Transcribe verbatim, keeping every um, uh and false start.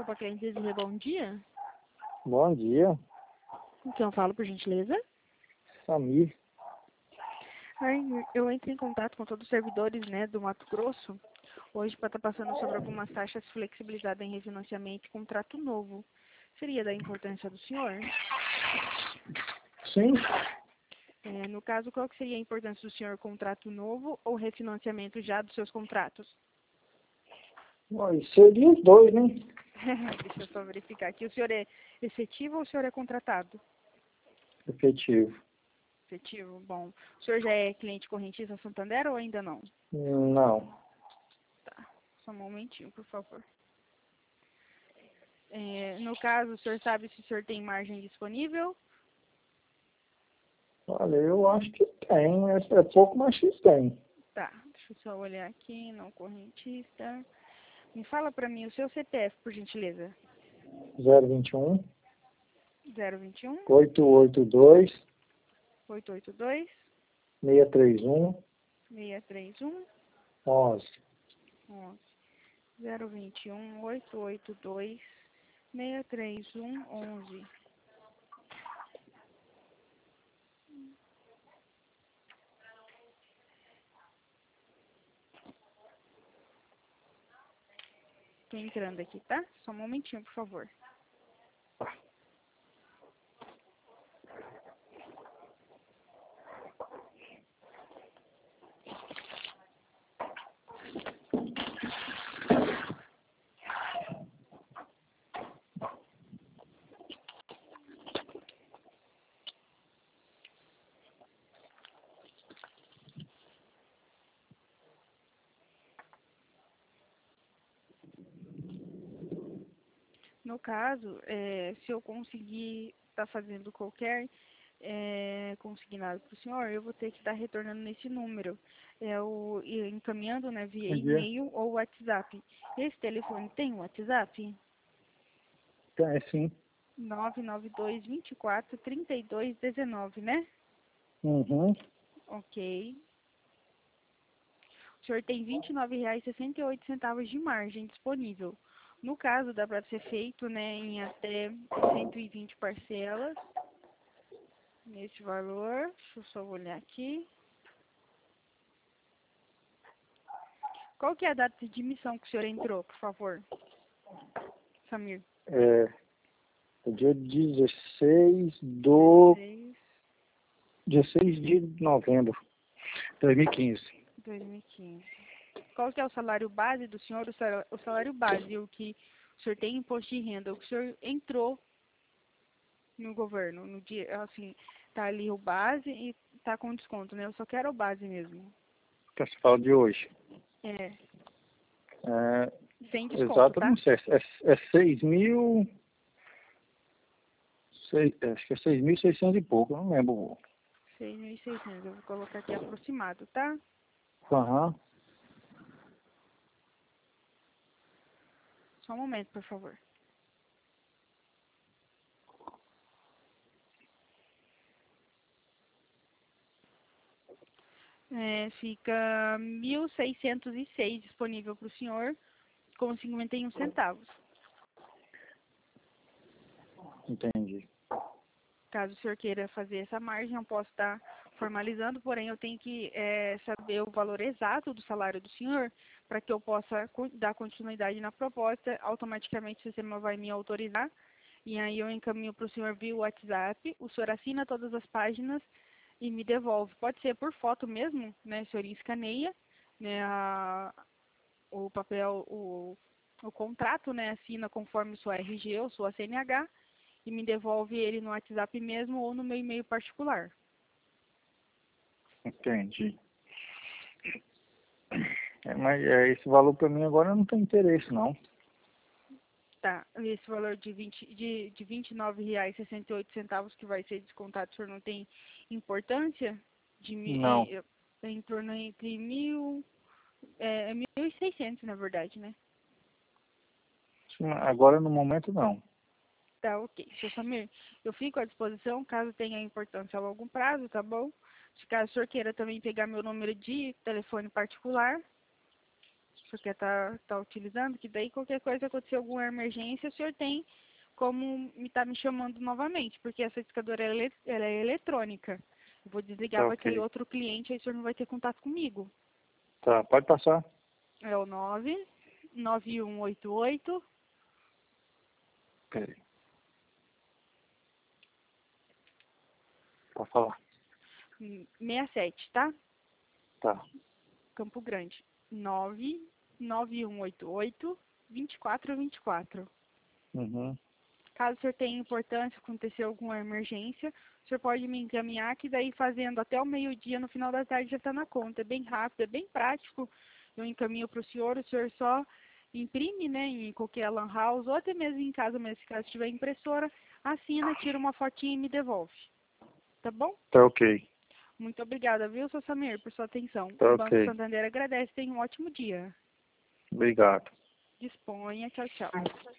Copa Clientes, bom dia. Bom dia, Então, eu falo por gentileza. Samir. Ai, eu entro em contato com todos os servidores, né, do Mato Grosso, hoje para estar passando sobre algumas taxas flexibilizadas em refinanciamento e contrato novo. Seria da importância do senhor? Sim, É, no caso, qual que seria a importância do senhor, contrato novo ou refinanciamento já dos seus contratos? Bom, seria os dois, né? Deixa eu só verificar aqui. O senhor é efetivo ou o senhor é contratado? Efetivo. Efetivo, bom. O senhor já é cliente correntista Santander ou ainda não? Não. Tá, só um momentinho, por favor. É, no caso, o senhor sabe se o senhor tem margem disponível? Olha, eu acho que tem. É, é pouco, mas que tem. Tá, deixa eu só olhar aqui, não correntista. Me fala pra mim o seu C P F, por gentileza. zero vinte e um, zero vinte e um, oitocentos e oitenta e dois, oitocentos e oitenta e dois, seiscentos e trinta e um, seiscentos e trinta e um, onze. onze. zero vinte e um, oitocentos e oitenta e dois, seiscentos e trinta e um, onze. Tô entrando aqui, tá? Só um momentinho, por favor. No caso, é, se eu conseguir estar fazendo qualquer é, consignado para o senhor, eu vou ter que estar retornando nesse número, é, o, e encaminhando, né, via Entendi. e-mail ou WhatsApp. Esse telefone tem WhatsApp? Tem sim. nove nove dois, vinte e quatro, trinta e dois, dezenove, né? Uhum. Ok. O senhor tem vinte e nove reais e sessenta e oito centavos de margem disponível. No caso, dá para ser feito, né, em até cento e vinte parcelas, nesse valor. Deixa eu só olhar aqui. Qual que é a data de emissão que o senhor entrou, por favor, Samir? É, é dia dezesseis do... dezesseis dezesseis de novembro de dois mil e quinze. de dois mil e quinze. Qual que é o salário base do senhor? O sal- o salário base, o que o senhor tem imposto de renda, o que o senhor entrou no governo, no dia, assim, tá ali o base e tá com desconto, né? Eu só quero o base mesmo. Que você fala de hoje. É, É, sem desconto, exato, tá? não sei. É, é seis mil... Seis, acho que é seis mil e seiscentos e pouco, eu não lembro. seis mil e seiscentos, eu vou colocar aqui aproximado, tá? Aham. Só um momento, por favor. É, fica mil seiscentos e seis disponível para o senhor, com cinquenta e um centavos. Entendi. Caso o senhor queira fazer essa margem, eu posso estar formalizando, porém eu tenho que é, saber o valor exato do salário do senhor, para que eu possa co- dar continuidade na proposta. Automaticamente o sistema vai me autorizar, e aí eu encaminho para o senhor via WhatsApp, o senhor assina todas as páginas e me devolve. Pode ser por foto mesmo, né? O senhor escaneia, né, a- o papel, o, o contrato, né? Assina conforme sua R G ou sua C N H, e me devolve ele no WhatsApp mesmo ou no meu e-mail particular. Entendi. É, mas é, esse valor para mim agora não tem interesse, não. Tá, esse valor de, vinte, de, de vinte e nove reais e sessenta e oito centavos que vai ser descontado, o senhor não tem importância? De, mi- Não. é, é em torno entre mil, é, é mil e seiscentos, na verdade, né? Agora no momento não. Tá, ok. Seu Samir, eu fico à disposição caso tenha importância a longo prazo, tá bom? Se caso o senhor queira também pegar meu número de telefone particular, o senhor quer estar tá, tá utilizando, que daí qualquer coisa, acontecer alguma emergência, o senhor tem como me tá me chamando novamente, porque essa discadora ela é, ela é eletrônica. Eu vou desligar Tá para aquele ok. outro cliente, aí o senhor não vai ter contato comigo. Tá, pode passar. É o nove nove um oito oito. Peraí. Pode falar. sessenta e sete, tá? Tá. Campo Grande. nove nove um oito oito, dois quatro dois quatro. Uhum. Caso o senhor tenha importância, acontecer alguma emergência, o senhor pode me encaminhar, que daí fazendo até o meio-dia, no final da tarde já está na conta. É bem rápido, é bem prático. Eu encaminho para o senhor, o senhor só imprime, né, em qualquer lan house, ou até mesmo em casa, mas se caso tiver impressora, assina, tira uma fotinha e me devolve. Tá bom? Tá ok. Muito obrigada, viu, seu Samir, por sua atenção. Tá O Banco ok. Santander agradece. Tenha um ótimo dia. Obrigado. Disponha. Tchau, tchau.